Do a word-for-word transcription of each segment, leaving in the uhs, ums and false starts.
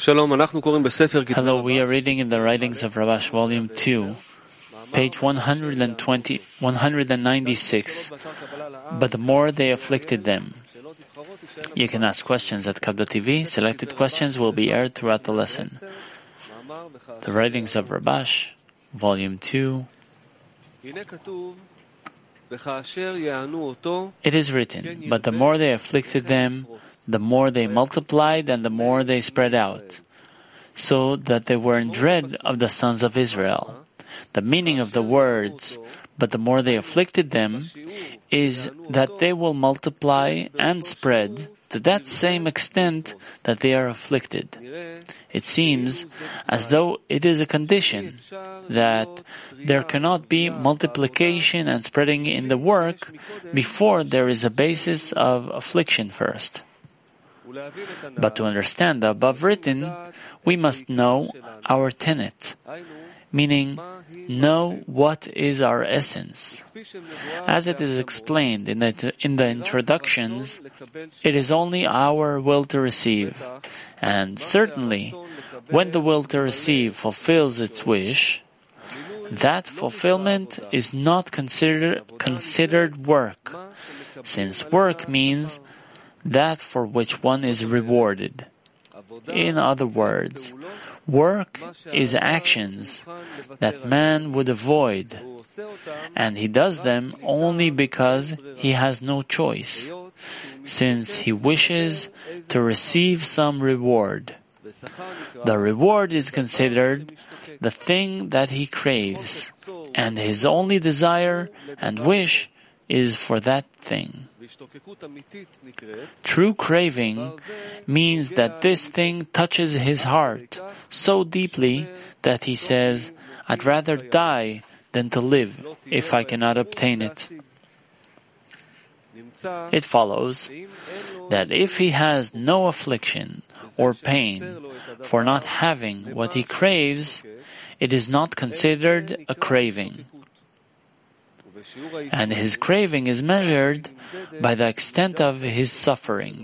Hello, we are reading in the Writings of Rabash, Volume two, page one hundred twenty, one hundred ninety-six. But the more they afflicted them. You can ask questions at Kabda T V. Selected questions will be aired throughout the lesson. The Writings of Rabash, Volume two. It is written, but the more they afflicted them, the more they multiplied and the more they spread out, so that they were in dread of the sons of Israel. The meaning of the words, but the more they afflicted them, is that they will multiply and spread to that same extent that they are afflicted. It seems as though it is a condition that there cannot be multiplication and spreading in the work before there is a basis of affliction first. But to understand the above written, we must know our tenet, meaning know what is our essence. As it is explained in the, in the introductions, it is only our will to receive, and certainly, when the will to receive fulfills its wish, that fulfillment is not considered considered work, since work means that for which one is rewarded. In other words, work is actions that man would avoid, and he does them only because he has no choice, since he wishes to receive some reward. The reward is considered the thing that he craves, and his only desire and wish is for that thing. True craving means that this thing touches his heart so deeply that he says, "I'd rather die than to live if I cannot obtain it." It follows that if he has no affliction or pain for not having what he craves, it is not considered a craving. And his craving is measured by the extent of his suffering.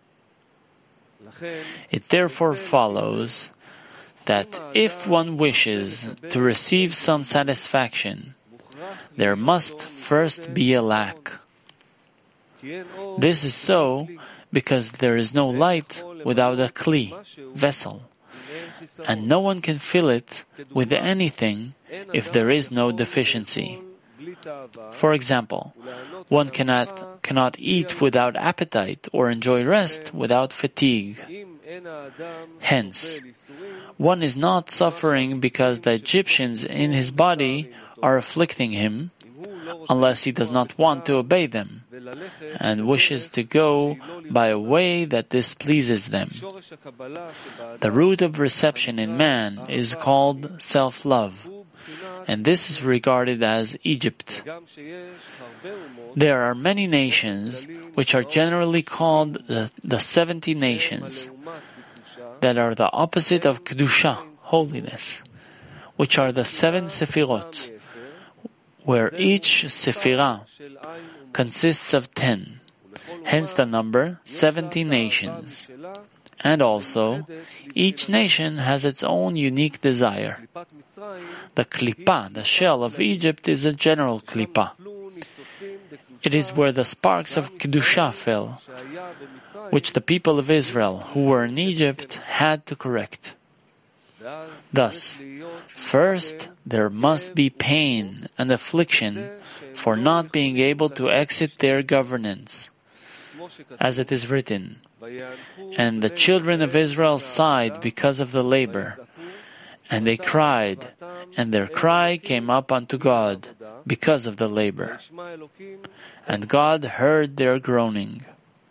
It therefore follows that if one wishes to receive some satisfaction, there must first be a lack. This is so because there is no light without a kli, vessel, and no one can fill it with anything if there is no deficiency. For example, one cannot cannot eat without appetite or enjoy rest without fatigue. Hence, one is not suffering because the Egyptians in his body are afflicting him, unless he does not want to obey them, and wishes to go by a way that displeases them. The root of reception in man is called self-love, and this is regarded as Egypt. There are many nations which are generally called the, the seventy nations, that are the opposite of Kedusha, holiness, which are the seven Sefirot, where each Sephirah consists of ten, hence the number seventy nations. And also, each nation has its own unique desire. The klipa, the shell of Egypt, is a general klipa. It is where the sparks of Kedusha fell, which the people of Israel, who were in Egypt, had to correct. Thus, first there must be pain and affliction for not being able to exit their governance. As it is written, "And the children of Israel sighed because of the labor, and they cried, and their cry came up unto God because of the labor. And God heard their groaning."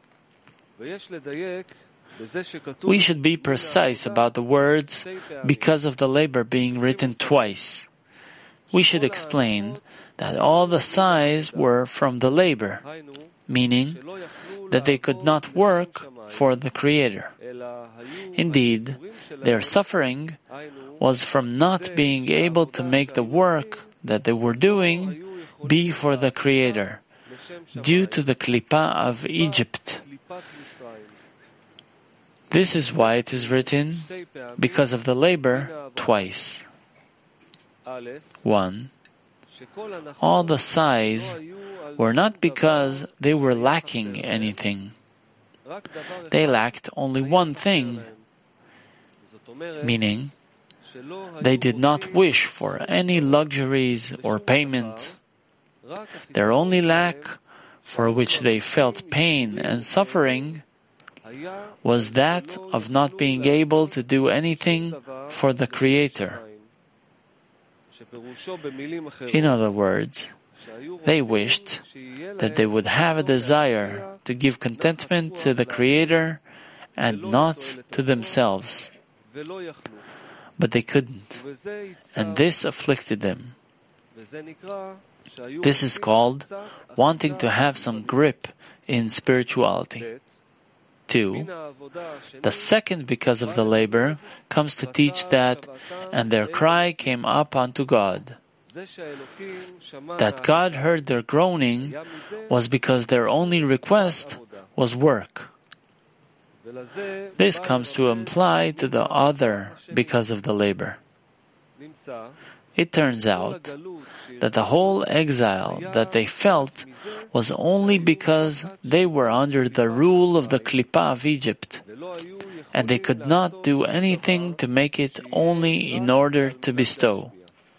We should be precise about the words "because of the labor" being written twice. We should explain that all the sighs were from the labor, meaning that they could not work for the Creator. Indeed, their suffering was from not being able to make the work that they were doing be for the Creator, due to the klipa of Egypt. This is why it is written, because of the labor, twice. One, all the sighs were not because they were lacking anything. They lacked only one thing, meaning they did not wish for any luxuries or payment. Their only lack, for which they felt pain and suffering, was that of not being able to do anything for the Creator. In other words, they wished that they would have a desire to give contentment to the Creator and not to themselves. But they couldn't, and this afflicted them. This is called wanting to have some grip in spirituality. Two, the second because of the labor comes to teach that, and their cry came up unto God. That God heard their groaning was because their only request was work. This comes to imply to the other because of the labor. It turns out that the whole exile that they felt was only because they were under the rule of the Klippa of Egypt, and they could not do anything to make it only in order to bestow.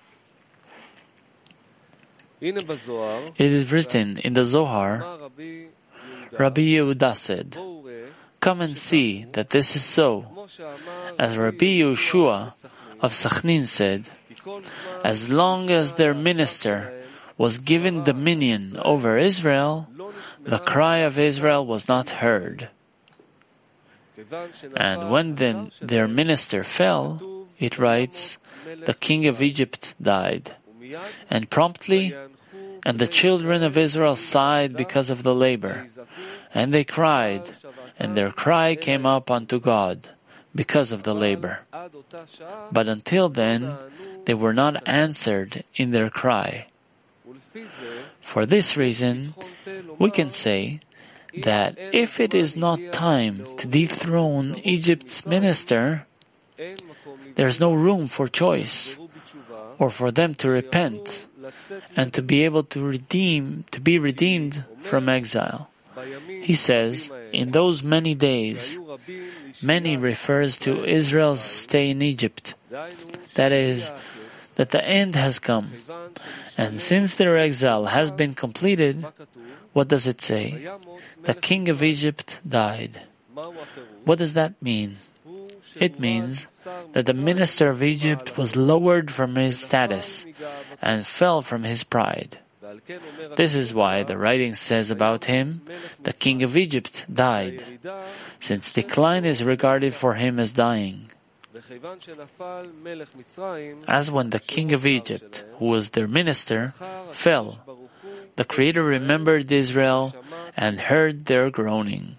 It is written in the Zohar, Rabbi Yehuda said, "Come and see that this is so." As Rabbi Yehoshua of Sachnin said, as long as their minister was given dominion over Israel, the cry of Israel was not heard. And when then their minister fell, it writes, the king of Egypt died. And promptly, and the children of Israel sighed because of the labor. And they cried, and their cry came up unto God because of the labor. But until then, they were not answered in their cry. For this reason, we can say that if it is not time to dethrone Egypt's minister, there is no room for choice, or for them to repent, and to be able to redeem, to be redeemed from exile. He says, in those many days, many refers to Israel's stay in Egypt. That is, that the end has come. And since their exile has been completed, what does it say? The king of Egypt died. What does that mean? It means that the minister of Egypt was lowered from his status and fell from his pride. This is why the writing says about him, the king of Egypt died, since decline is regarded for him as dying. As when the king of Egypt, who was their minister, fell, the Creator remembered Israel and heard their groaning.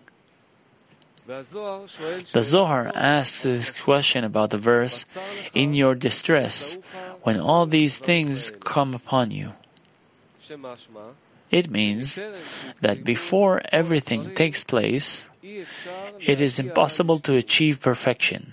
The Zohar asks this question about the verse, in your distress, when all these things come upon you. It means that before everything takes place, it is impossible to achieve perfection.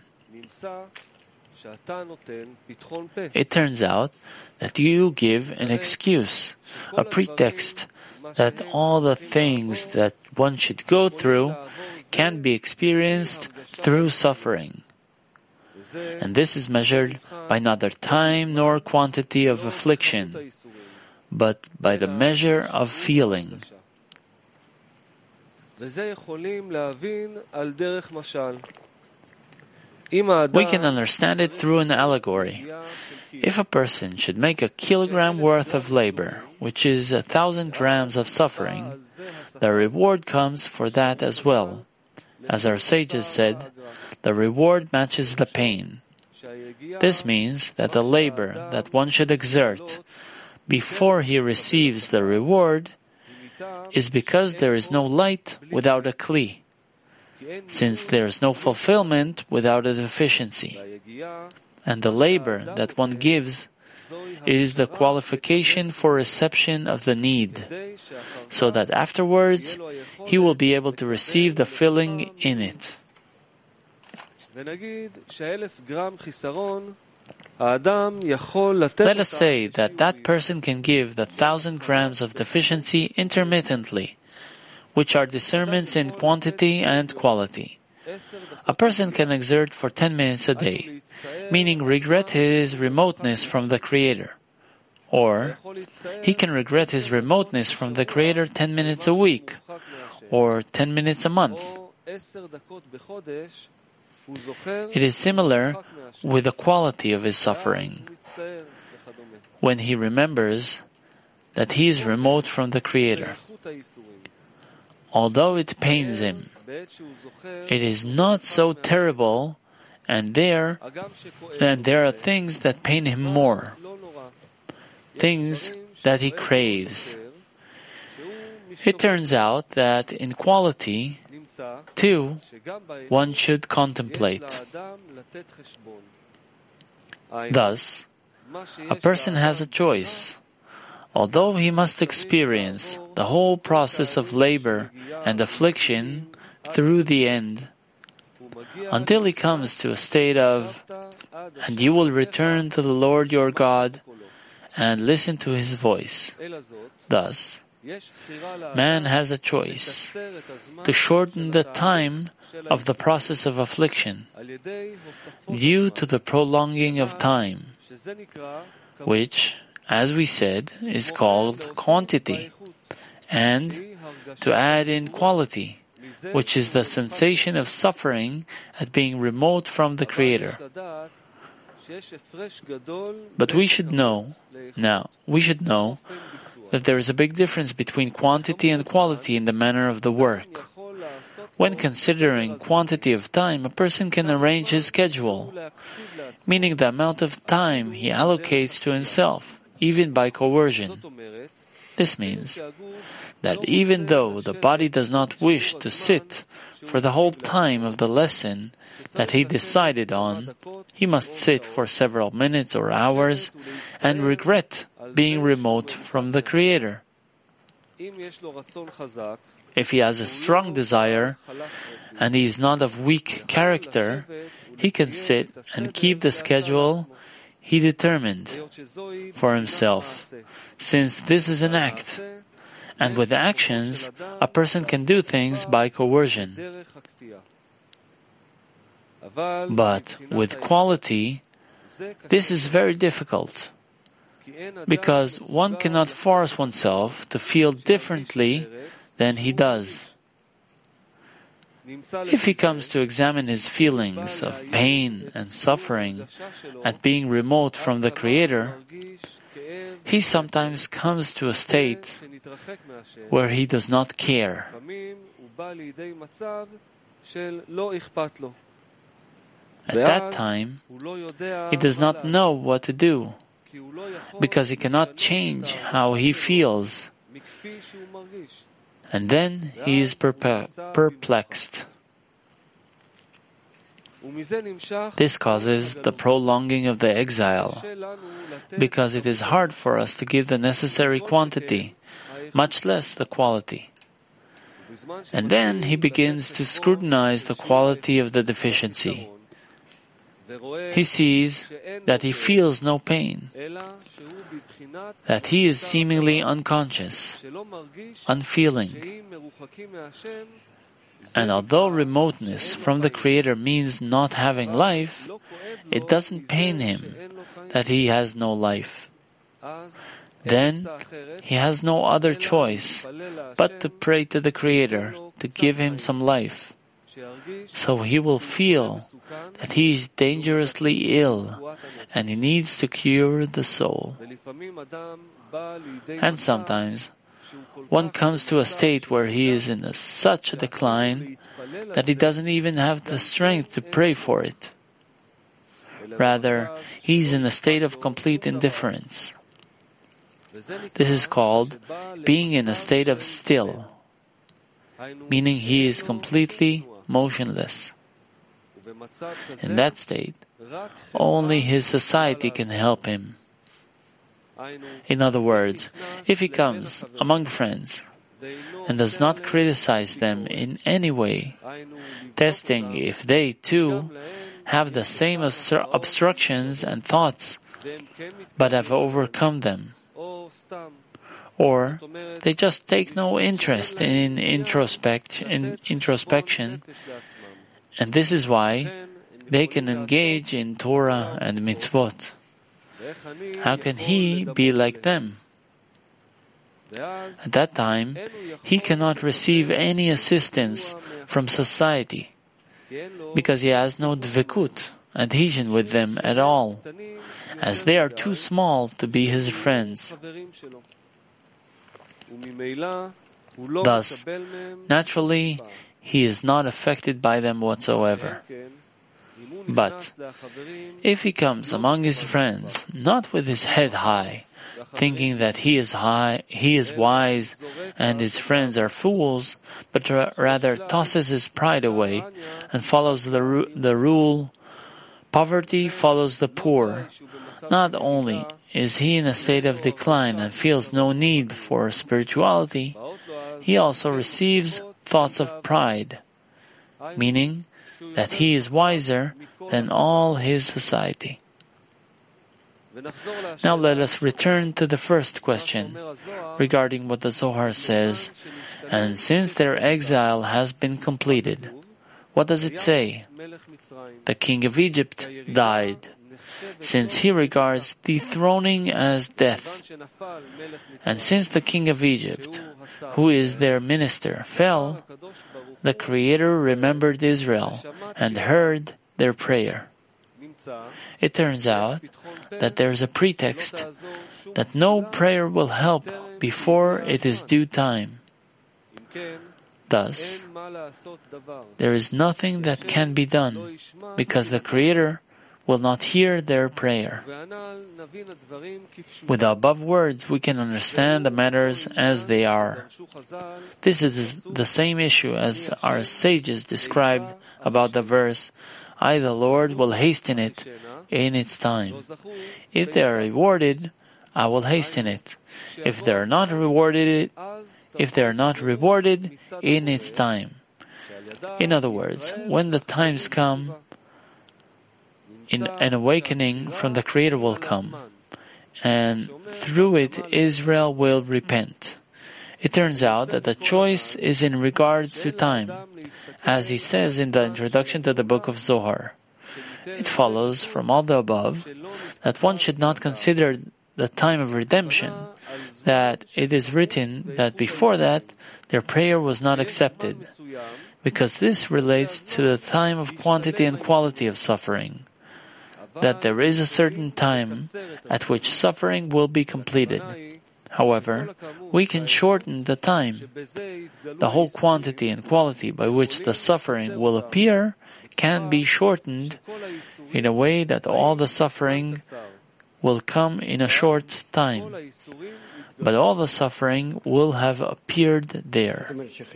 It turns out that you give an excuse, a pretext, that all the things that one should go through can be experienced through suffering. And this is measured by neither time nor quantity of affliction, but by the measure of feeling. We can understand it through an allegory. If a person should make a kilogram worth of labor, which is a thousand grams of suffering, the reward comes for that as well. As our sages said, the reward matches the pain. This means that the labor that one should exert before he receives the reward is because there is no light without a kli, since there is no fulfillment without a deficiency. And the labor that one gives is the qualification for reception of the need, so that afterwards he will be able to receive the filling in it. Let us say that that person can give the thousand grams of deficiency intermittently, which are discernments in quantity and quality. A person can exert for ten minutes a day, meaning regret his remoteness from the Creator. Or he can regret his remoteness from the Creator ten minutes a week, or ten minutes a month. It is similar with the quality of his suffering. When he remembers that he is remote from the Creator, although it pains him, it is not so terrible, and there, and there are things that pain him more, things that he craves. It turns out that in quality, too, one should contemplate. Thus, a person has a choice. Although he must experience the whole process of labor and affliction through the end, until he comes to a state of, and you will return to the Lord your God and listen to his voice. Thus, man has a choice to shorten the time of the process of affliction due to the prolonging of time, which, as we said, is called quantity, and to add in quality, which is the sensation of suffering at being remote from the Creator. But we should know, now, we should know that there is a big difference between quantity and quality in the manner of the work. When considering quantity of time, a person can arrange his schedule, meaning the amount of time he allocates to himself, even by coercion. This means that even though the body does not wish to sit for the whole time of the lesson that he decided on, he must sit for several minutes or hours and regret being remote from the Creator. If he has a strong desire and he is not of weak character, he can sit and keep the schedule he determined for himself, since this is an act, and with actions a person can do things by coercion. But with quality, this is very difficult, because one cannot force oneself to feel differently than he does. If he comes to examine his feelings of pain and suffering at being remote from the Creator, he sometimes comes to a state where he does not care. At that time, he does not know what to do, because he cannot change how he feels. And then he is perpe- perplexed. This causes the prolonging of the exile, because it is hard for us to give the necessary quantity, much less the quality. And then he begins to scrutinize the quality of the deficiency. He sees that he feels no pain, that he is seemingly unconscious, unfeeling. And although remoteness from the Creator means not having life, it doesn't pain him that he has no life. Then he has no other choice but to pray to the Creator to give him some life, so he will feel that he is dangerously ill and he needs to cure the soul. And sometimes one comes to a state where he is in a, such a decline that he doesn't even have the strength to pray for it. Rather, he is in a state of complete indifference. This is called being in a state of still, meaning he is completely motionless. In that state, only his society can help him. In other words, if he comes among friends and does not criticize them in any way, testing if they too have the same obstructions and thoughts, but have overcome them. Or they just take no interest in, introspect, in introspection, and this is why they can engage in Torah and mitzvot. How can he be like them? At that time, he cannot receive any assistance from society, because he has no dvekut, adhesion with them at all, as they are too small to be his friends. Thus, naturally, he is not affected by them whatsoever. But if he comes among his friends, not with his head high, thinking that he is high, he is wise, and his friends are fools, but ra- rather tosses his pride away and follows the ru- the rule, poverty follows the poor. Not only is he in a state of decline and feels no need for spirituality, he also receives thoughts of pride, meaning that he is wiser than all his society. Now let us return to the first question regarding what the Zohar says, and since their exile has been completed, what does it say? The king of Egypt died, since he regards dethroning as death. And since the king of Egypt, who is their minister, fell, the Creator remembered Israel and heard their prayer. It turns out that there is a pretext that no prayer will help before it is due time. Thus, there is nothing that can be done, because the Creator will not hear their prayer. With the above words, we can understand the matters as they are. This is the same issue as our sages described about the verse, I, the Lord, will hasten it in its time. If they are rewarded, I will hasten it. If they are not rewarded, if they are not rewarded in its time. In other words, when the times come, in an awakening from the Creator will come, and through it Israel will repent. It turns out that the choice is in regards to time, as he says in the introduction to the book of Zohar. It follows from all the above that one should not consider the time of redemption, that it is written that before that their prayer was not accepted, because this relates to the time of quantity and quality of suffering, that there is a certain time at which suffering will be completed. However, we can shorten the time. The whole quantity and quality by which the suffering will appear can be shortened in a way that all the suffering will come in a short time, but all the suffering will have appeared there.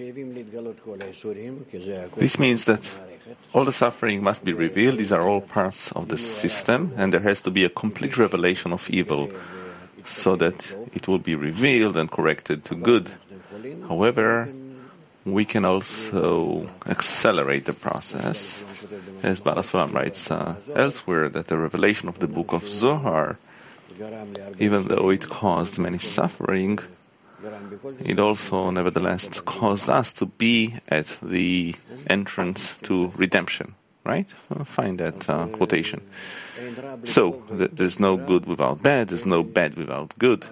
This means that all the suffering must be revealed. These are all parts of the system, and there has to be a complete revelation of evil, so that it will be revealed and corrected to good. However, we can also accelerate the process, as Baal HaSulam writes uh, elsewhere, that the revelation of the book of Zohar, even though it caused many suffering, it also nevertheless caused us to be at the entrance to redemption. Right? Find that uh, quotation. So, th- there's no good without bad, there's no bad without good.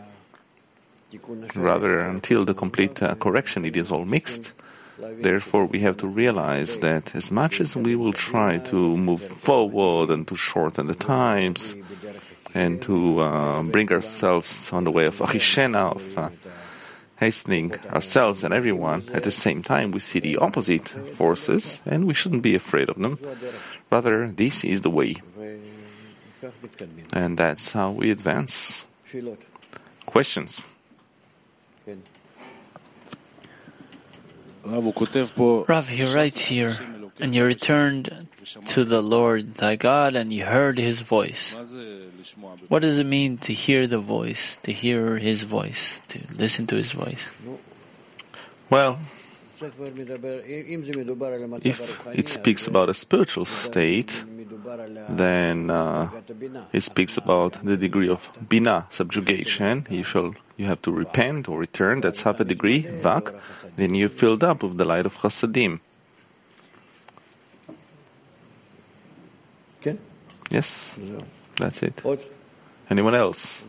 Rather, until the complete uh, correction, it is all mixed. Therefore, we have to realize that as much as we will try to move forward and to shorten the times and to uh, bring ourselves on the way of Achishena, of uh, hastening ourselves and everyone, at the same time we see the opposite forces and we shouldn't be afraid of them. Rather, this is the way. And that's how we advance. Questions? Rav, he writes here, and you returned to the Lord thy God and you heard his voice. What does it mean to hear the voice, to hear his voice, to listen to his voice? Well, if it speaks about a spiritual state, then uh, it speaks about the degree of bina, subjugation. You shall, you have to repent or return. That's half a degree, vak. Then you're filled up with the light of chasadim. Yes, that's it. Anyone else?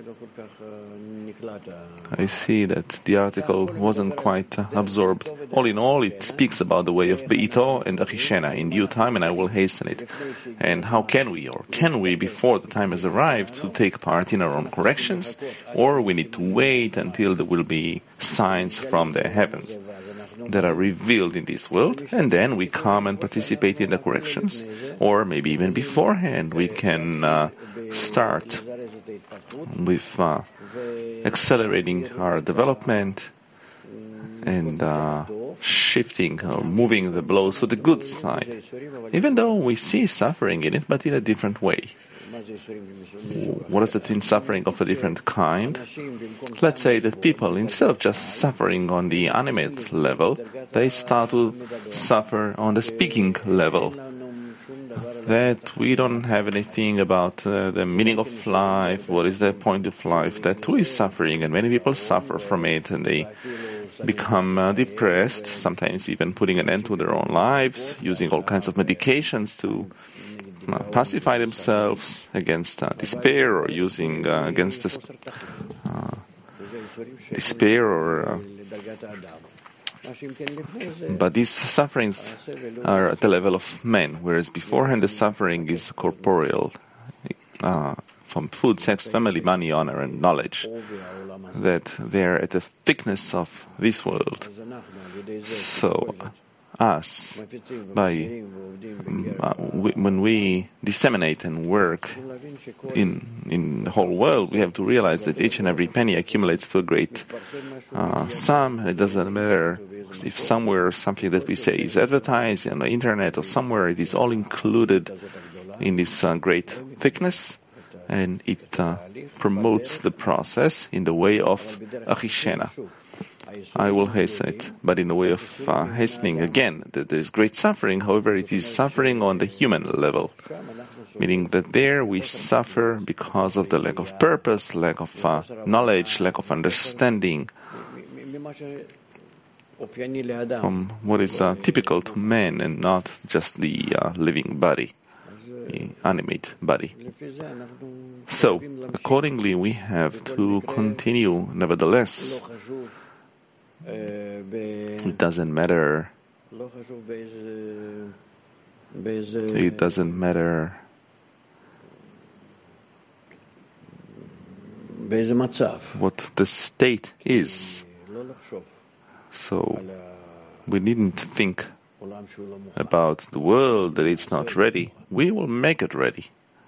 I see that the article wasn't quite uh, absorbed. All in all, it speaks about the way of Be'ito and Achishena in due time, and I will hasten it. And how can we, or can we, before the time has arrived, to take part in our own corrections, or we need to wait until there will be signs from the heavens that are revealed in this world, and then we come and participate in the corrections. Or maybe even beforehand we can uh, start with uh, accelerating our development and uh, shifting or moving the blows to the good side, even though we see suffering in it, but in a different way. What does it mean, suffering of a different kind? Let's say that people, instead of just suffering on the animate level, they start to suffer on the speaking level. That we don't have anything about uh, the meaning of life, what is the point of life, that too is suffering, and many people suffer from it, and they become uh, depressed, sometimes even putting an end to their own lives, using all kinds of medications to Uh, pacify themselves against uh, despair, or using uh, against this, uh, despair, or uh, but these sufferings are at the level of men, whereas beforehand the suffering is corporeal, uh, from food, sex, family, money, honor, and knowledge, that they're at the thickness of this world. So us, by uh, we, when we disseminate and work in in the whole world, we have to realize that each and every penny accumulates to a great uh, sum, and it doesn't matter if somewhere something that we say is advertised on the internet or somewhere, it is all included in this uh, great thickness, and it uh, promotes the process in the way of Achishena. I will hasten it, but in a way of uh, hastening again, that there is great suffering. However, it is suffering on the human level, meaning that there we suffer because of the lack of purpose, lack of uh, knowledge, lack of understanding, from what is uh, typical to man and not just the uh, living body, the animate body. So, accordingly, we have to continue, nevertheless. It doesn't matter. It doesn't matter what the state is. So we needn't think about the world that it's not ready. We will make it ready.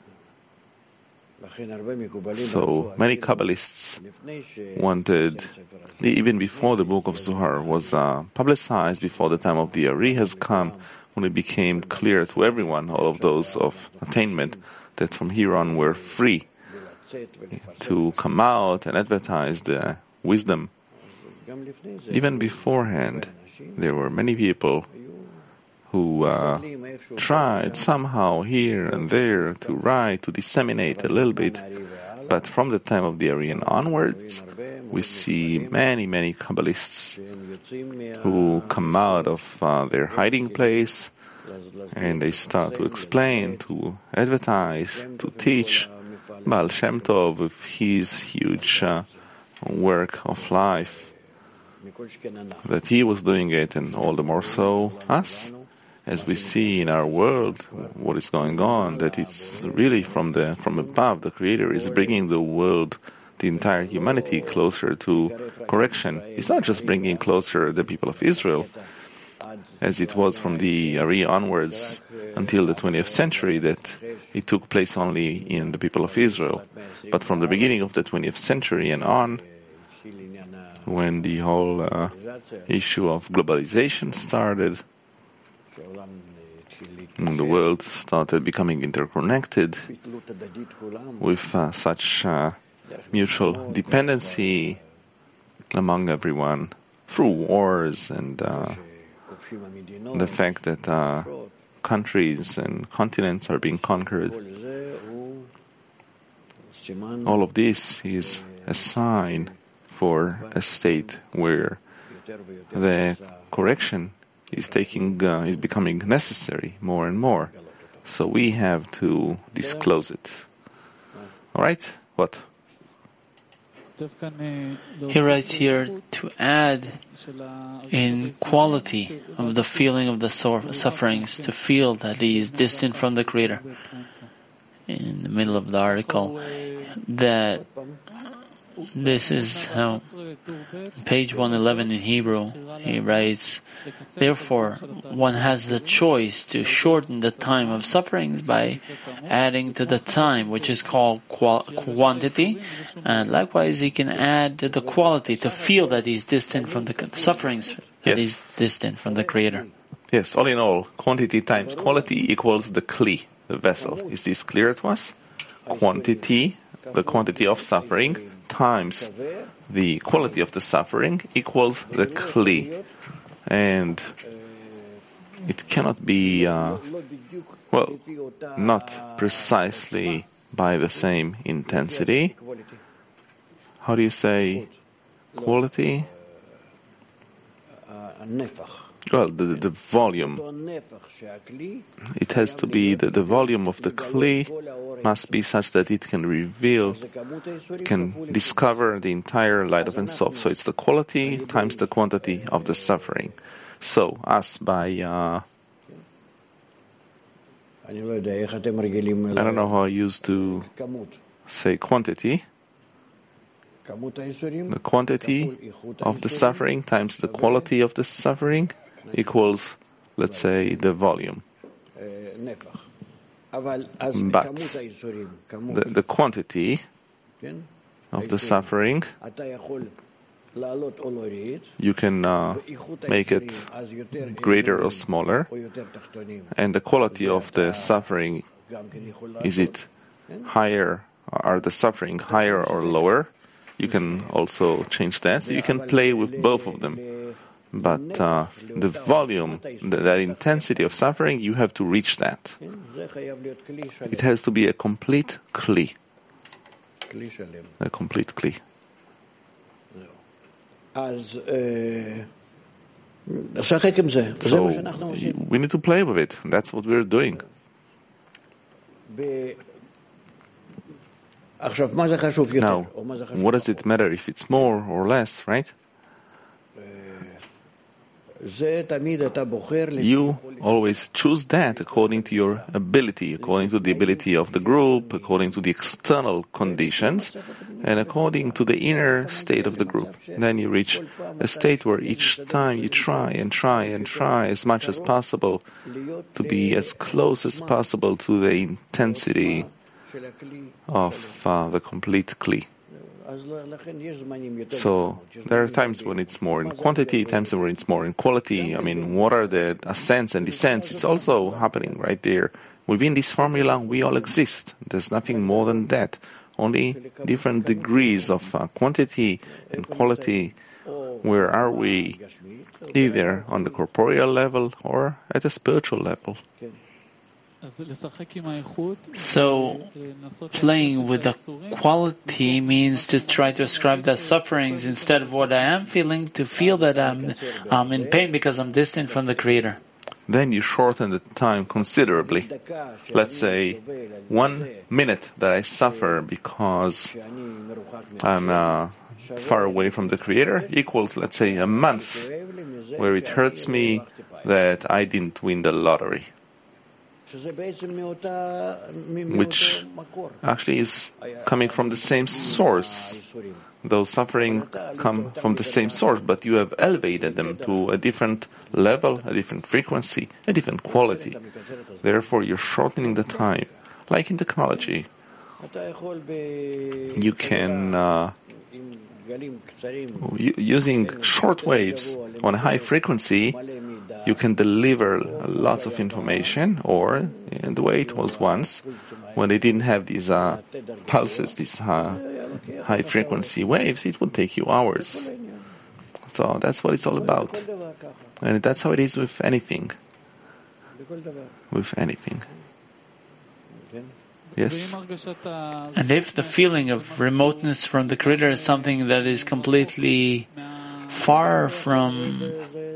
So many Kabbalists wanted, even before the book of Zohar was uh, publicized, before the time of the Ari has come, when it became clear to everyone, all of those of attainment, that from here on we're free to come out and advertise the wisdom. Even beforehand, there were many people who uh, tried somehow here and there to write, to disseminate a little bit. But from the time of the Arian onwards, we see many, many Kabbalists who come out of uh, their hiding place, and they start to explain, to advertise, to teach. Baal Shem Tov, with his huge uh, work of life, that he was doing it, and all the more so us, as we see in our world what is going on, that it's really from the from above, the Creator is bringing the world, the entire humanity, closer to correction. It's not just bringing closer the people of Israel, as it was from the Ari onwards until the twentieth century, that it took place only in the people of Israel. But from the beginning of the twentieth century and on, when the whole uh, issue of globalization started, and the world started becoming interconnected with uh, such uh, mutual dependency among everyone through wars and uh, the fact that uh, countries and continents are being conquered. All of this is a sign for a state where the correction is taking uh, is becoming necessary more and more. So we have to disclose it. All right? What? He writes here to add in quality of the feeling of the sufferings, to feel that he is distant from the Creator. In the middle of the article, that this is how, page one eleven in Hebrew, he writes, therefore, one has the choice to shorten the time of sufferings by adding to the time, which is called qual- quantity, and likewise he can add to the quality to feel that he's distant from the sufferings, that yes. he's distant from the Creator. Yes, all in all, quantity times quality equals the kli, the vessel. Is this clear to us? Quantity, the quantity of suffering, times the quality of the suffering equals the kli. And it cannot be, uh, well, not precisely by the same intensity. How do you say quality? Well, the, the volume. It has to be, the, the volume of the kli must be such that it can reveal, can discover the entire light of Ein Sof. So it's the quality times the quantity of the suffering. So, us by, uh, I don't know how I used to say quantity. The quantity of the suffering times the quality of the suffering equals, let's say, the volume. But the, the quantity of the suffering, you can uh, make it greater or smaller. And the quality of the suffering, is it higher, are the suffering higher or lower? You can also change that. So you can play with both of them. But uh, the volume, the, that intensity of suffering, you have to reach that. It has to be a complete kli. A complete kli. So we need to play with it. That's what we're doing. Now, what does it matter if it's more or less, right? You always choose that according to your ability, according to the ability of the group, according to the external conditions, and according to the inner state of the group. Then you reach a state where each time you try and try and try as much as possible to be as close as possible to the intensity of uh, the complete kli. So there are times when it's more in quantity, times when it's more in quality. I mean, what are the ascents and descents? It's also happening right there. Within this formula, we all exist. There's nothing more than that. Only different degrees of uh, quantity and quality. Where are we? Either on the corporeal level or at a spiritual level. So, playing with the quality means to try to ascribe the sufferings instead of what I am feeling, to feel that I'm, I'm in pain because I'm distant from the Creator. Then you shorten the time considerably. Let's say one minute that I suffer because I'm uh, far away from the Creator equals, let's say, a month where it hurts me that I didn't win the lottery. Which actually is coming from the same source. Those suffering come from the same source, but you have elevated them to a different level, a different frequency, a different quality. Therefore, you're shortening the time. Like in technology, you can, uh, using short waves on a high frequency, you can deliver lots of information, or in the way it was once, when they didn't have these uh, pulses, these uh, high-frequency waves, it would take you hours. So that's what it's all about. And that's how it is with anything. with anything. Yes? And if the feeling of remoteness from the Creator is something that is completely far from...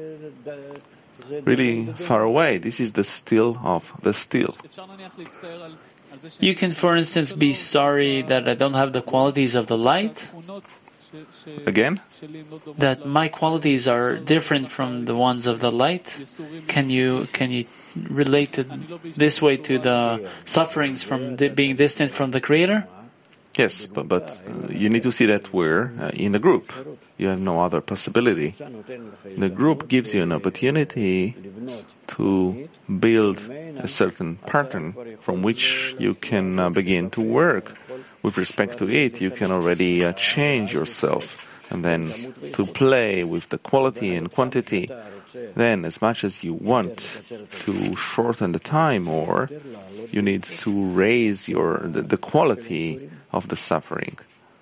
really far away, this is the still of the still. You can, for instance, be sorry that I don't have the qualities of the light. Again? That my qualities are different from the ones of the light. Can you can you relate it this way to the sufferings from di- being distant from the Creator? Yes, but, but uh, you need to see that we're uh, in a group. You have no other possibility. The group gives you an opportunity to build a certain pattern from which you can uh, begin to work. With respect to it, you can already uh, change yourself and then to play with the quality and quantity. Then, as much as you want to shorten the time, or you need to raise your the, the quality of the suffering.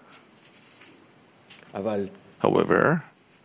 However,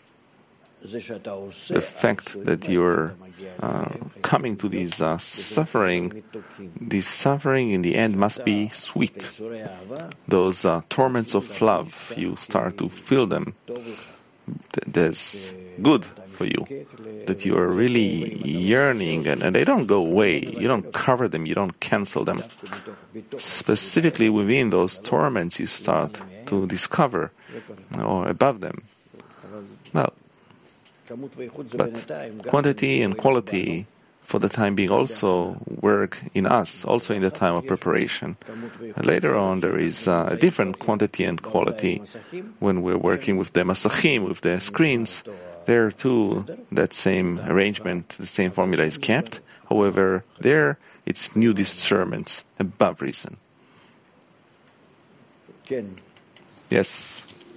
the fact that you're uh, coming to this uh, suffering, this suffering in the end must be sweet. Those uh, torments of love, you start to feel them. That's good for you, that you are really yearning, and, and they don't go away. You don't cover them, you don't cancel them. Specifically within those torments, you start to discover, or above them. Well, but quantity and quality for the time being also work in us, also in the time of preparation. And later on, there is uh, a different quantity and quality when we're working with the masachim, with the screens. There too, that same arrangement, the same formula is kept. However, there it's new discernments above reason. Yes.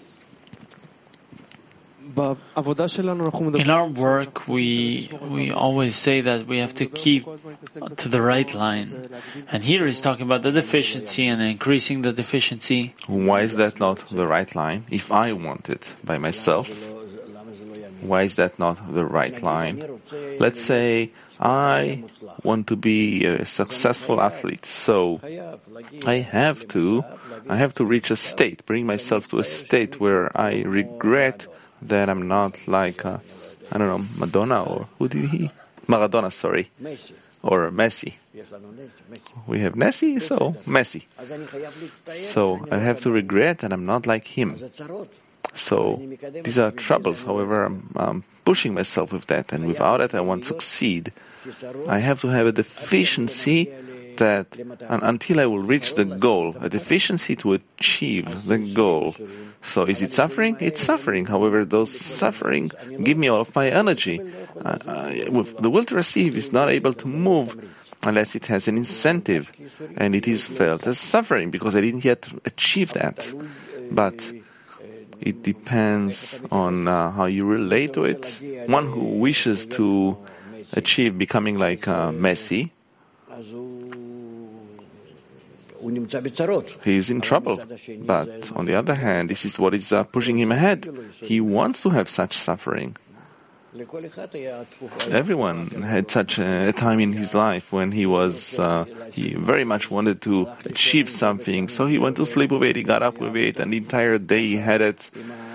In our work, we we always say that we have to keep to the right line. And here he's talking about the deficiency and increasing the deficiency. Why is that not the right line? If I want it by myself, why is that not the right line? Let's say I want to be a successful athlete, so I have to, I have to reach a state, bring myself to a state where I regret that I'm not like, uh, I don't know, Madonna, or who did he? Maradona, sorry. Or Messi. We have Messi, so Messi. So I have to regret that I'm not like him. So these are troubles. However, I'm, I'm pushing myself with that, and without it I won't succeed. I have to have a deficiency that and until I will reach the goal, a deficiency to achieve the goal. So is it suffering? It's suffering. However, those suffering give me all of my energy. Uh, uh, with the will to receive is not able to move unless it has an incentive, and it is felt as suffering because I didn't yet achieve that. But it depends on uh, how you relate to it. One who wishes to achieve becoming like uh, Messi, he is in trouble. But on the other hand, this is what is uh, pushing him ahead. He wants to have such suffering. Everyone had such a time in his life when he was, uh, he very much wanted to achieve something, so he went to sleep with it, he got up with it, and the entire day he had it.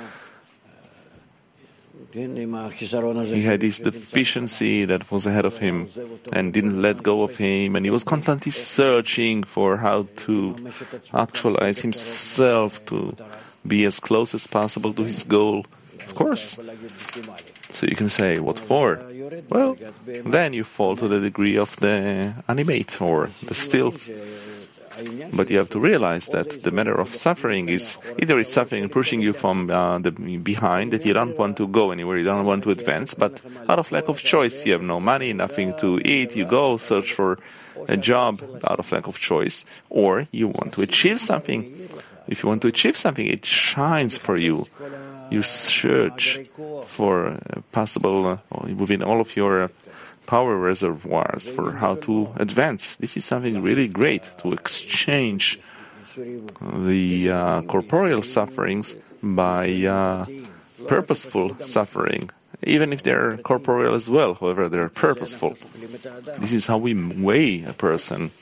He had this deficiency that was ahead of him and didn't let go of him, and he was constantly searching for how to actualize himself, to be as close as possible to his goal. Of course. So you can say, what for? Well, then you fall to the degree of the animate or the still. But you have to realize that the matter of suffering is either it's suffering and pushing you from uh, the behind, that you don't want to go anywhere, you don't want to advance, but out of lack of choice, you have no money, nothing to eat, you go search for a job out of lack of choice, or you want to achieve something. If you want to achieve something, it shines for you. You search for possible, uh, within all of your uh, power reservoirs, for how to advance. This is something really great, to exchange the uh, corporeal sufferings by uh, purposeful suffering, even if they're corporeal as well, however, they're purposeful. This is how we weigh a person.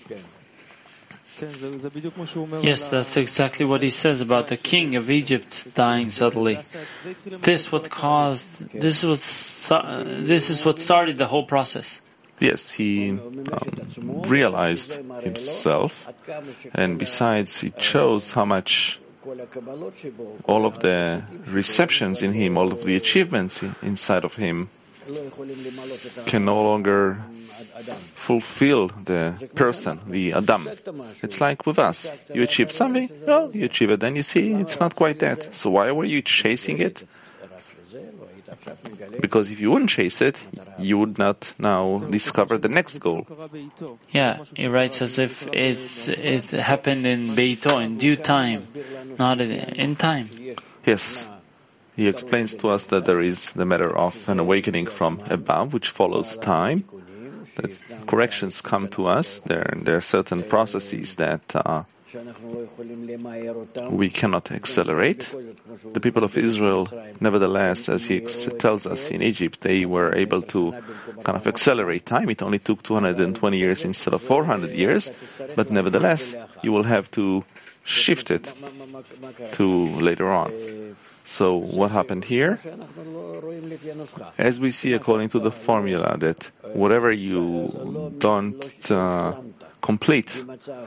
Yes, that's exactly what he says about the king of Egypt dying suddenly. This what caused. This was. This is what started the whole process. Yes, he um, realized himself, and besides, it shows how much all of the receptions in him, all of the achievements inside of him, can no longer fulfill the person, the Adam. It's like with us. You achieve something, no, you achieve it, then you see it's not quite that. So why were you chasing it? Because if you wouldn't chase it, you would not now discover the next goal. Yeah, he writes as if it's it happened in Beito, in due time, not in, in time. Yes. He explains to us that there is the matter of an awakening from above, which follows time. That corrections come to us. There, there are certain processes that uh, we cannot accelerate. The people of Israel, nevertheless, as he ex- tells us in Egypt, they were able to kind of accelerate time. It only took two hundred twenty years instead of four hundred years, but nevertheless, you will have to shift it to later on. So what happened here? As we see according to the formula, that whatever you don't uh, complete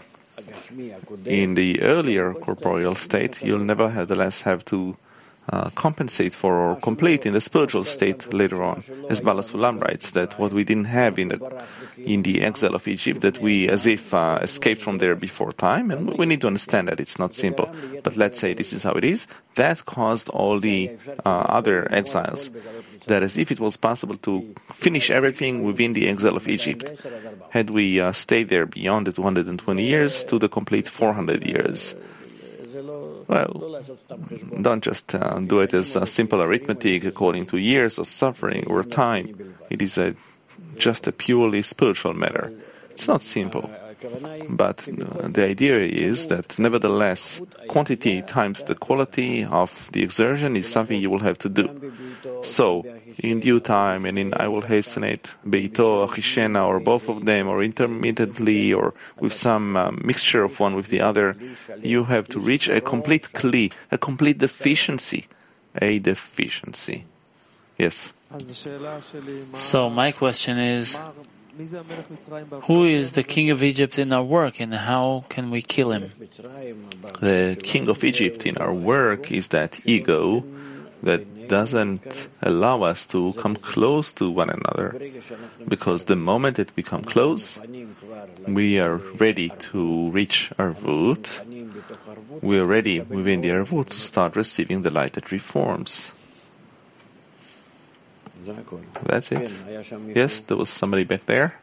in the earlier corporeal state, you'll nevertheless have to uh, compensate for or complete in the spiritual state later on. As Baal HaSulam writes, that what we didn't have in the in the exile of Egypt, that we as if uh, escaped from there before time, and we need to understand that it's not simple. But let's say this is how it is. That caused all the uh, other exiles. That as if it was possible to finish everything within the exile of Egypt, had we uh, stayed there beyond the two hundred twenty years to the complete four hundred years. Well, don't just uh, do it as a simple arithmetic according to years of suffering or time. It is a, just a purely spiritual matter. It's not simple. But uh, the idea is that nevertheless, quantity times the quality of the exertion is something you will have to do. So, in due time, and in I will hasten it, Beito, Achishena, or both of them, or intermittently, or with some uh, mixture of one with the other, you have to reach a complete kli, a complete deficiency. A deficiency. Yes. So my question is, who is the king of Egypt in our work, and how can we kill him? The king of Egypt in our work is that ego that doesn't allow us to come close to one another. Because the moment that we come close, we are ready to reach Arvut. We are ready within the Arvut to start receiving the light that reforms. That's it. Yes, there was somebody back there.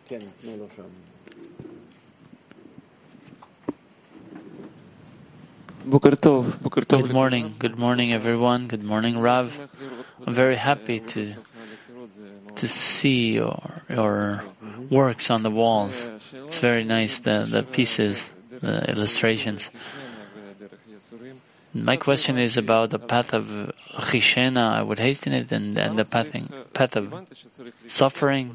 Good morning. Good morning, everyone. Good morning, Rav. I'm very happy to to see your your works on the walls. It's very nice, the the pieces, the illustrations. My question is about the path of Achishena. I would hasten it, and, and the path, path of suffering.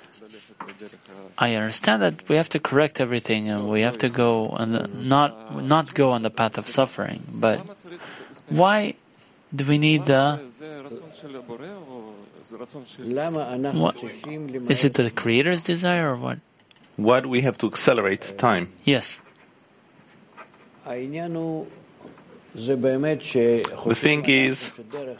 I understand that we have to correct everything, and we have to go and not not go on the path of suffering. But why do we need the? What, is it the Creator's desire, or what? Why do we have to accelerate time? Yes. The thing is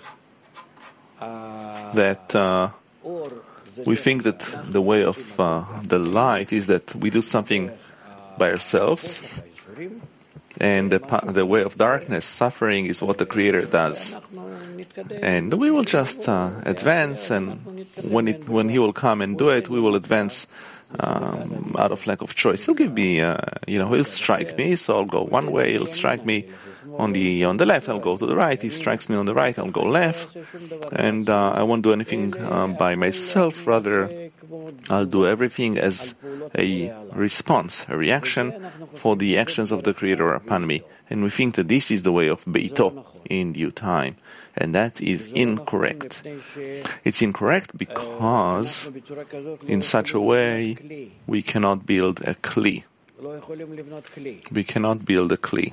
that uh, we think that the way of uh, the light is that we do something by ourselves, and the, the way of darkness, suffering, is what the Creator does. And we will just uh, advance, and when it, when He will come and do it, we will advance um, out of lack of choice. He'll give me, uh, you know, He'll strike me, so I'll go one way. He'll strike me on the on the left, I'll go to the right. He strikes me on the right, I'll go left. And uh, I won't do anything uh, by myself. Rather, I'll do everything as a response, a reaction for the actions of the Creator upon me. And we think that this is the way of Beito, in due time. And that is incorrect. It's incorrect because in such a way we cannot build a kli. We cannot build a kli.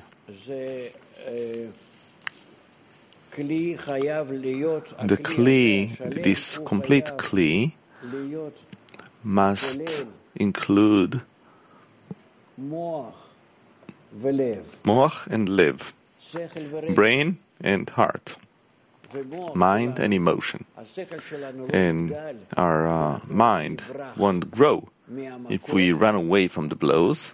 The kli, this complete kli, must include moach and lev, brain and heart, mind and emotion. And our uh, mind won't grow if we run away from the blows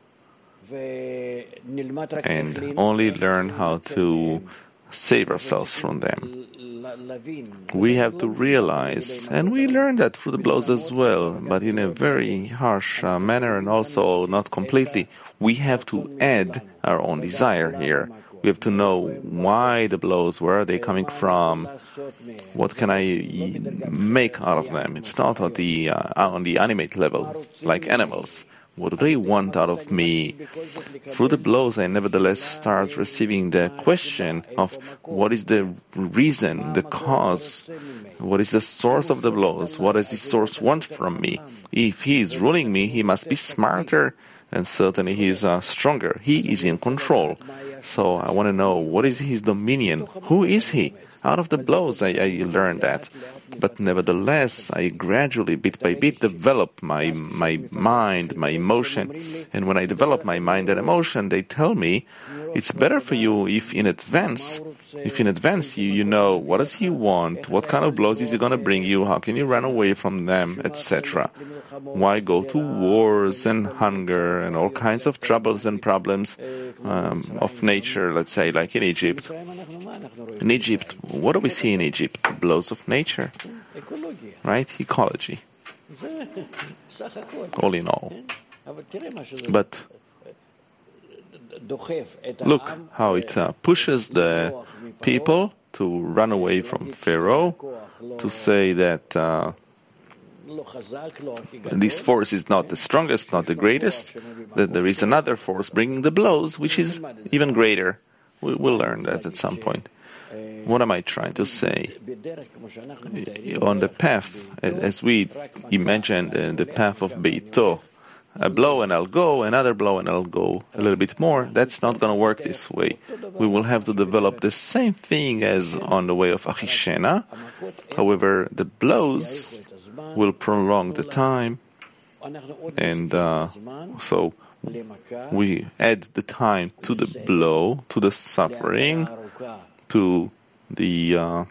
and only learn how to save ourselves from them. We have to realize, and we learn that through the blows as well, but in a very harsh uh, manner and also not completely. We have to add our own desire here. We have to know why the blows, where are they coming from, what can I make out of them. It's not on the, uh, on the animate level, like animals. What do they want out of me? Through the blows, I nevertheless start receiving the question of what is the reason, the cause, what is the source of the blows, what does the source want from me? If he is ruling me, he must be smarter, and certainly he is uh, stronger. He is in control. So I want to know, what is his dominion? Who is he? Out of the blows, I, I learned that. But nevertheless, I gradually, bit by bit, develop my my mind, my emotion. And when I develop my mind and emotion, they tell me it's better for you if in advance, if in advance you, you know what does he want, what kind of blows is he going to bring you, how can you run away from them, et cetera. Why go to wars and hunger and all kinds of troubles and problems um, of nature, let's say, like in Egypt. In Egypt, what do we see in Egypt? The blows of nature, right? Ecology, all in all. But look how it uh, pushes the people to run away from Pharaoh, to say that uh, this force is not the strongest, not the greatest, that there is another force bringing the blows, which is even greater. We will learn that at some point. What am I trying to say? On the path, as we imagined uh, the path of Beito, a blow and I'll go, another blow and I'll go a little bit more, that's not going to work this way. We will have to develop the same thing as on the way of Achishena. However, the blows will prolong the time, and uh, so we add the time to the blow, to the suffering, to the uh,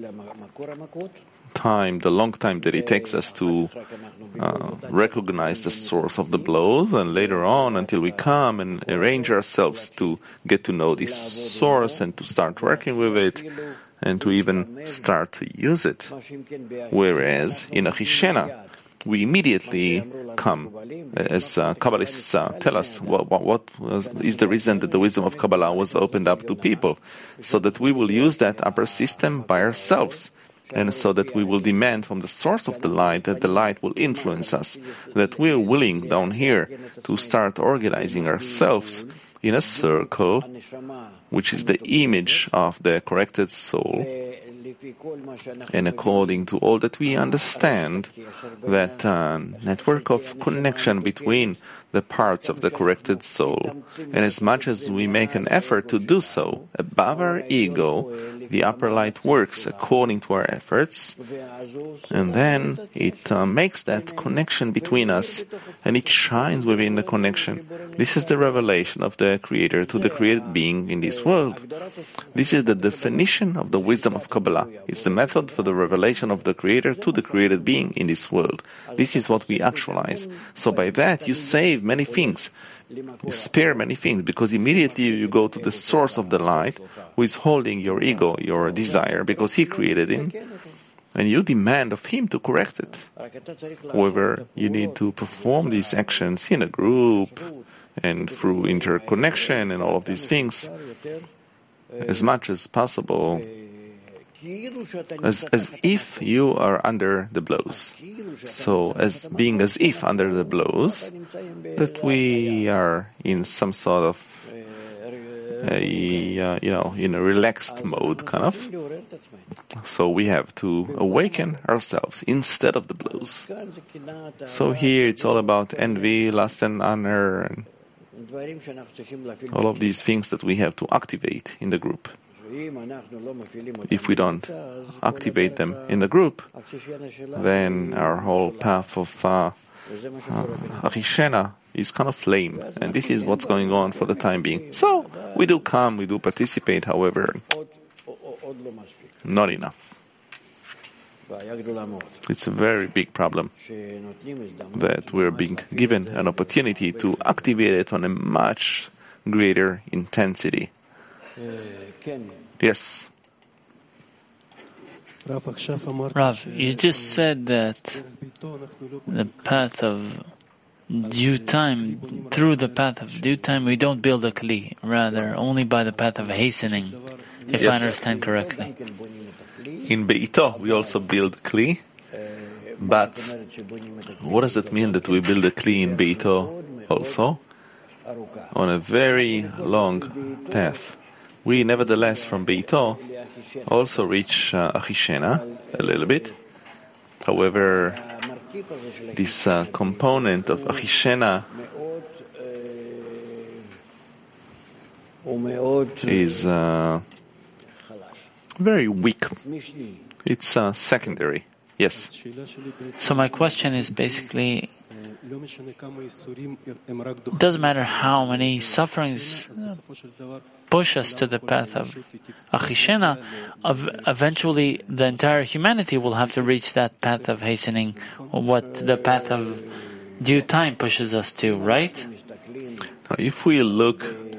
time, the long time that it takes us to uh, recognize the source of the blows, and later on until we come and arrange ourselves to get to know this source and to start working with it and to even start to use it. Whereas in Achishena, we immediately come, as uh, Kabbalists uh, tell us, what, what, what was, is the reason that the wisdom of Kabbalah was opened up to people, so that we will use that upper system by ourselves, and so that we will demand from the source of the light that the light will influence us, that we are willing down here to start organizing ourselves in a circle, which is the image of the corrected soul. And according to all that we understand, that uh, network of connection between the parts of the corrected soul, and as much as we make an effort to do so, above our ego, the upper light works according to our efforts, and then it uh, makes that connection between us, and it shines within the connection. This is the revelation of the Creator to the created being in this world. This is the definition of the wisdom of Kabbalah. It's the method for the revelation of the Creator to the created being in this world. This is what we actualize. So by that, you save many things. You spare many things, because immediately you go to the source of the light, who is holding your ego, your desire, because he created it, and you demand of him to correct it. However, you need to perform these actions in a group and through interconnection and all of these things as much as possible, as, as if you are under the blows. So, as being as if under the blows, that we are in some sort of a, uh, you know, in a relaxed mode, kind of. So we have to awaken ourselves instead of the blows. So here it's all about envy, lust and honor, and all of these things that we have to activate in the group. If we don't activate them in the group, then our whole path of uh, uh, Achishena is kind of lame, and this is what's going on for the time being. So we do come, we do participate, however, not enough. It's a very big problem that we're being given an opportunity to activate it on a much greater intensity. Yes. Rav, you just said that the path of due time, through the path of due time, we don't build a kli, rather only by the path of hastening, if yes. I understand correctly. In Be'ito, we also build kli, but what does it mean that we build a kli in Be'ito also? On a very long path. We nevertheless, from Be'ito, also reach uh, Achishena a little bit. However, this uh, component of Achishena is uh, very weak. It's uh, secondary. Yes. So my question is basically, it doesn't matter how many sufferings push us to the path of Achishena, eventually the entire humanity will have to reach that path of hastening, what the path of due time pushes us to, right? Now, if we look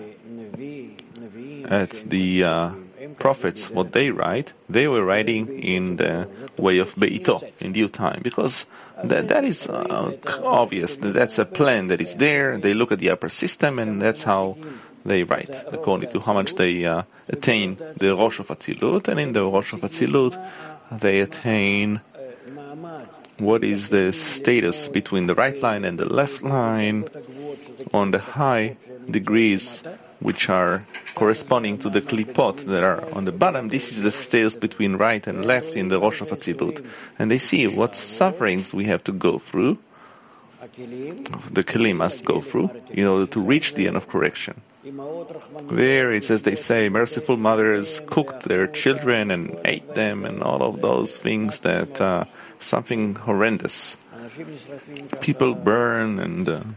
at the uh, prophets, what they write, they were writing in the way of Be'ito, in due time, because that, that is uh, obvious. That's a plan that is there. They look at the upper system, and that's how they write, according to how much they uh, attain the Rosh of Atzilut, and in the Rosh of Atzilut, they attain what is the status between the right line and the left line on the high degrees, which are corresponding to the klipot that are on the bottom. This is the status between right and left in the Rosh of Atzilut. And they see what sufferings we have to go through, the keli must go through, in order to reach the end of correction. There it's as they say, merciful mothers cooked their children and ate them, and all of those things that uh, something horrendous. People burn and uh,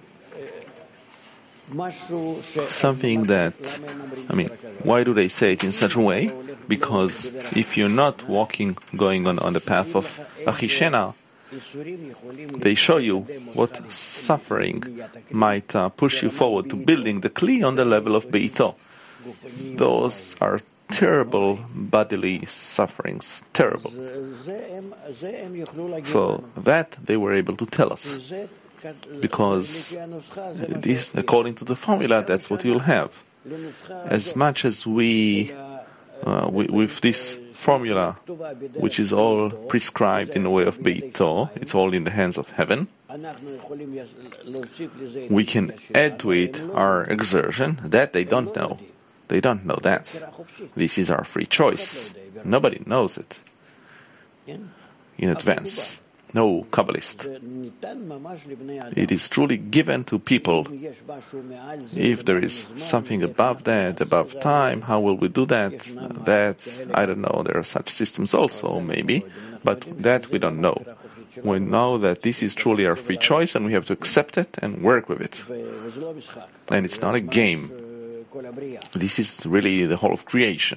something that, I mean, why do they say it in such a way? Because if you're not walking, going on, on the path of Achishena, they show you what suffering might uh, push you forward to building the kli on the level of Be'ito. Those are terrible bodily sufferings, terrible. So that they were able to tell us, because this, according to the formula, that's what you'll have. As much as we, uh, we with this formula, which is all prescribed in the way of Be'ito, it's all in the hands of heaven, we can add to it our exertion. That they don't know. They don't know that. This is our free choice. Nobody knows it in advance. No Kabbalist. It is truly given to people. If there is something above that, above time, how will we do that? That, I don't know. There are such systems also, maybe, but that we don't know. We know that this is truly our free choice, and we have to accept it and work with it. And it's not a game. This is really the whole of creation.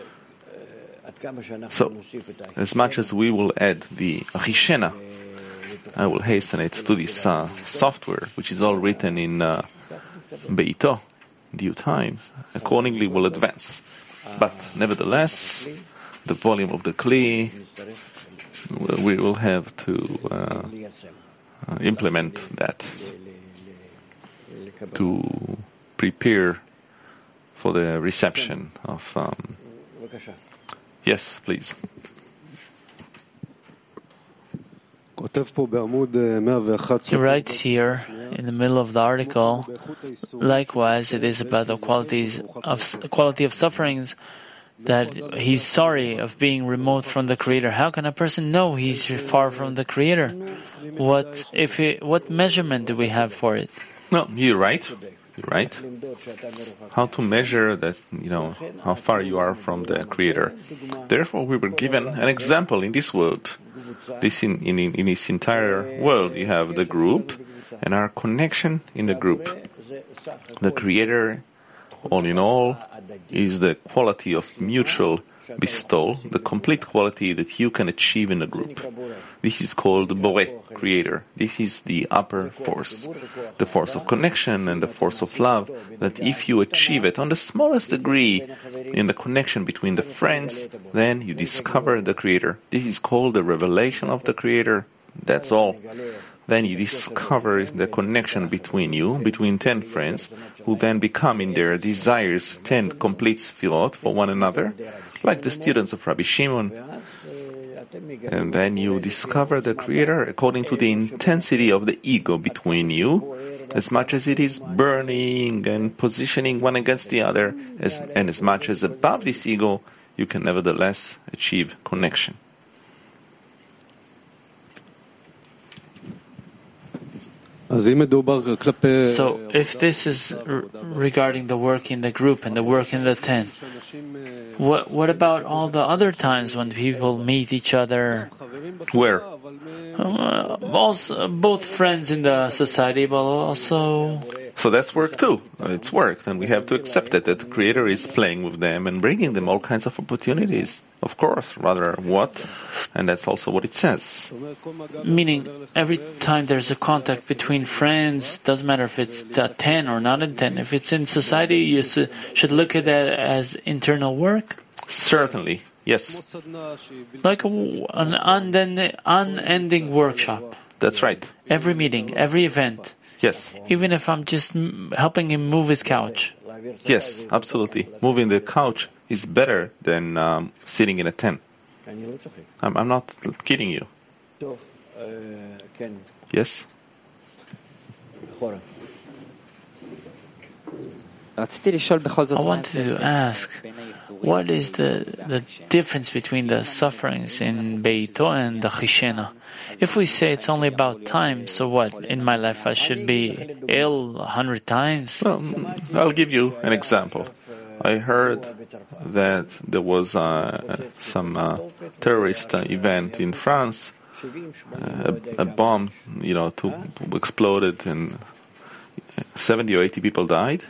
So, as much as we will add the Achishena, I will hasten it to this uh, software, which is all written in uh, Be'ito, due time, accordingly will advance. But nevertheless, the volume of the Kli, we will have to uh, uh, implement that, to prepare for the reception of... Um, Yes, please. He writes here in the middle of the article, likewise it is about the qualities of quality of sufferings, that he's sorry of being remote from the Creator. How can a person know he's far from the Creator? What if it, what measurement do we have for it? No, you're right. You're right. How to measure that, you know, how far you are from the Creator. Therefore, we were given an example in this world. This in, in, in this entire world, you have the group and our connection in the group. The Creator, all in all, is the quality of mutual bestowal, the complete quality that you can achieve in a group. This is called Boré, Creator. This is the upper force, the force of connection and the force of love, that if you achieve it on the smallest degree in the connection between the friends, then you discover the Creator. This is called the revelation of the Creator. That's all. Then you discover the connection between you, between ten friends, who then become in their desires ten complete sfirot for one another, like the students of Rabbi Shimon. And then you discover the Creator according to the intensity of the ego between you, as much as it is burning and positioning one against the other, as, and as much as above this ego, you can nevertheless achieve connection. So, if this is r- regarding the work in the group and the work in the tent, what what about all the other times when people meet each other? Where? Uh, also, both friends in the society, but also... So that's work too. It's work, and we have to accept it, that the Creator is playing with them and bringing them all kinds of opportunities. Of course, rather what? And that's also what it says. Meaning, every time there's a contact between friends, doesn't matter if it's ten or not in ten, if it's in society, you should look at that as internal work? Certainly, yes. Like a, an unending, unending workshop. That's right. Every meeting, every event. Yes. Even if I'm just m- helping him move his couch. Yes, absolutely. Moving the couch is better than um, sitting in a tent. I'm, I'm not kidding you. Yes? I wanted to ask, what is the, the difference between the sufferings in Beito and the Chishena? If we say it's only about time, so what? In my life I should be ill a hundred times? Well, I'll give you an example. I heard that there was uh, some uh, terrorist uh, event in France, uh, a, a bomb, you know, to, exploded and seventy or eighty people died.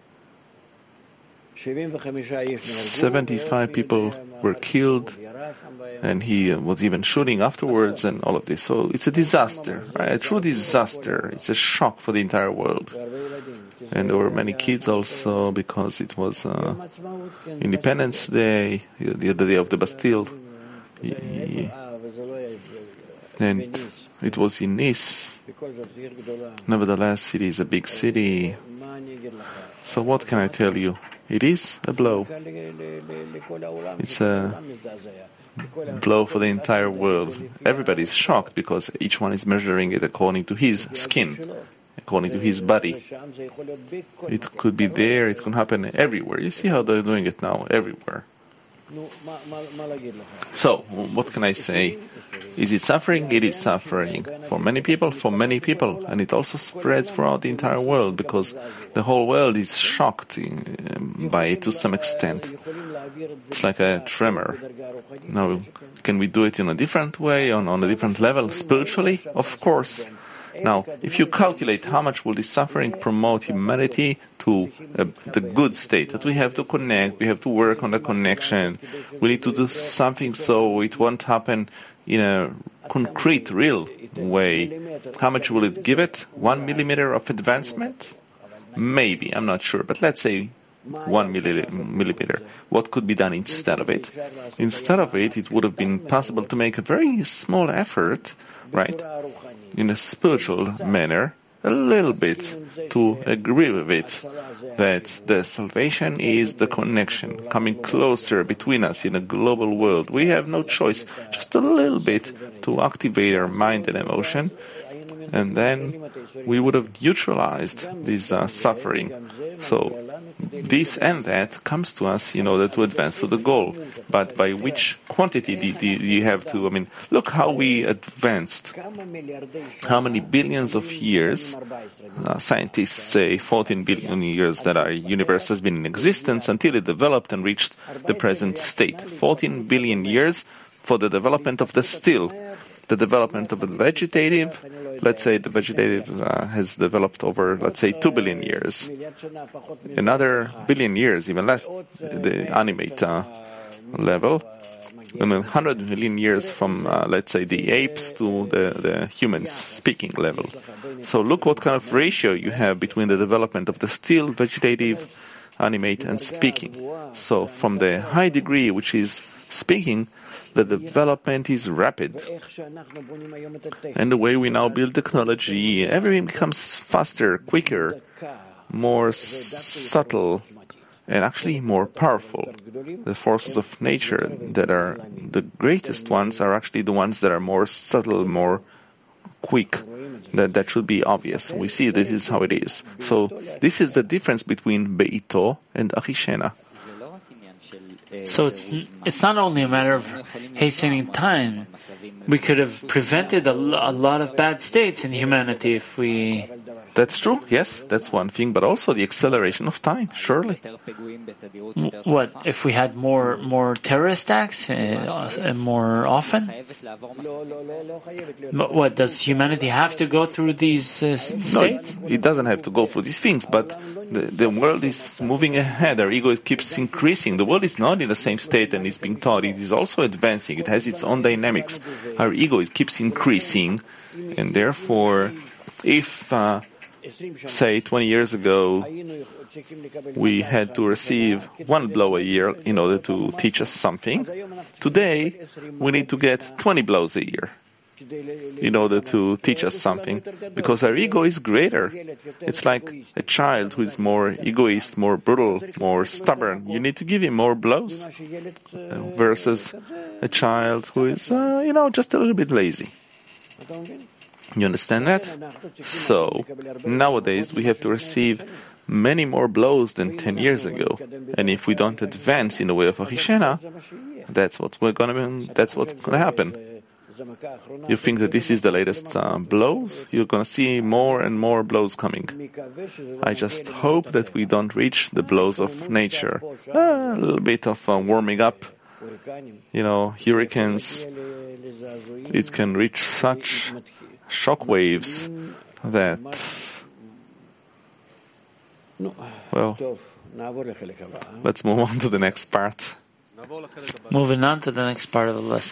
seventy-five people were killed, and he was even shooting afterwards and all of this. So it's a disaster, right? A true disaster. It's a shock for the entire world. And there were many kids also, because it was uh, Independence Day, the other day of the Bastille. And it was in Nice. Nevertheless, it is a big city. So what can I tell you? It is a blow. It's a blow for the entire world. Everybody is shocked because each one is measuring it according to his skin, according to his body. It could be there, it could happen everywhere. You see how they're doing it now, everywhere. So, what can I say? Is it suffering? It is suffering. For many people, for many people. And it also spreads throughout the entire world, because the whole world is shocked in, by it to some extent. It's like a tremor. Now, can we do it in a different way, on, on a different level, spiritually? Of course. Now, if you calculate how much will this suffering promote humanity to uh, the good state, that we have to connect, we have to work on the connection, we need to do something so it won't happen in a concrete, real way. How much will it give it? One millimeter of advancement? Maybe, I'm not sure, but let's say one millimeter. What could be done instead of it? Instead of it, it would have been possible to make a very small effort, right, in a spiritual manner, a little bit to agree with it, that the salvation is the connection, coming closer between us in a global world. We have no choice, just a little bit to activate our mind and emotion, and then we would have neutralized this uh, suffering. So this and that comes to us in order to advance to the goal. But by which quantity do, do you have to, I mean, look how we advanced. How many billions of years, uh, scientists say fourteen billion years that our universe has been in existence until it developed and reached the present state. fourteen billion years for the development of the still. The development of the vegetative, let's say the vegetative uh, has developed over, let's say, two billion years. Another billion years, even less, the animate uh, level. I mean, one hundred million years from, uh, let's say, the apes to the, the humans speaking level. So look what kind of ratio you have between the development of the still, vegetative, animate, and speaking. So from the high degree, which is speaking, the development is rapid. And the way we now build technology, everything becomes faster, quicker, more subtle, and actually more powerful. The forces of nature that are the greatest ones are actually the ones that are more subtle, more quick. That that should be obvious. We see this is how it is. So this is the difference between Be'ito and Achishena. So it's it's not only a matter of hastening time. We could have prevented a, a lot of bad states in humanity if we... That's true, yes, that's one thing, but also the acceleration of time, surely. What, if we had more more terrorist acts uh, more often? But what, does humanity have to go through these uh, states? No, it doesn't have to go through these things, but the, the world is moving ahead. Our ego keeps increasing. The world is not in the same state and is being taught. It is also advancing. It has its own dynamics. Our ego it keeps increasing, and therefore, if... Uh, Say twenty years ago, we had to receive one blow a year in order to teach us something. Today, we need to get twenty blows a year in order to teach us something, because our ego is greater. It's like a child who is more egoist, more brutal, more stubborn. You need to give him more blows versus a child who is, uh, you know, just a little bit lazy. You understand that? So, nowadays we have to receive many more blows than ten years ago. And if we don't advance in the way of Achishena, that's what's going to that's what's going to happen. You think that this is the latest uh, blows? You're going to see more and more blows coming. I just hope that we don't reach the blows of nature. Uh, a little bit of uh, warming up. You know, hurricanes, it can reach such shock waves that, well, let's move on to the next part. Moving on to the next part of the lesson.